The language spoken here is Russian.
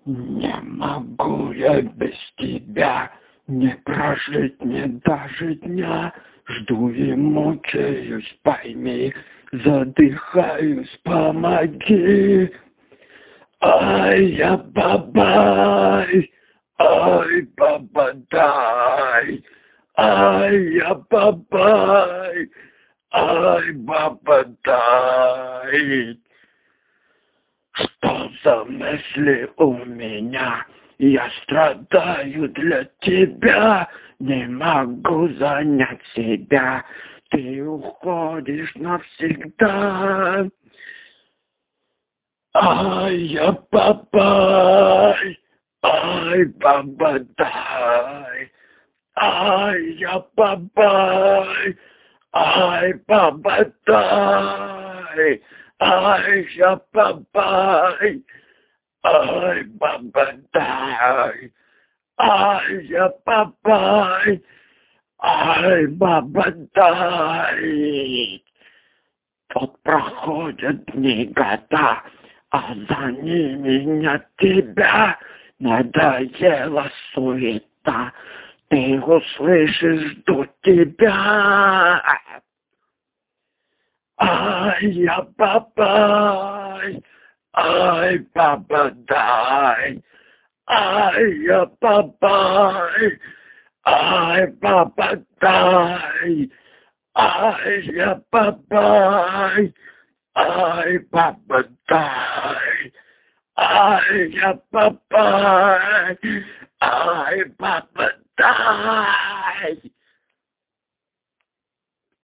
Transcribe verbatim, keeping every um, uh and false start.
Не могу я без тебя не прожить мне даже дня. Жду и мучаюсь, пойми, задыхаюсь, помоги. Ай, я бабай, ай, бабадай, ай, я бабай, ай, бабадай. Что за мысли у меня? Я страдаю для тебя, не могу занять себя. Ты уходишь навсегда. Ай, я бабай, ай, бабадай, ай, я бабай, ай, бабадай, ай, я бабай, ай, бабадай, ай, я бабай, ай, бабадай. Вот проходят дни, года, а за ними нет тебя. Надоела суета, ты услышишь, жду тебя. Ай, я бабай, ай, бабадай, ай, я бабай, ай, бабадай, ай, я бабай, ай, бабадай, ай, я бабай, ай, бабадай.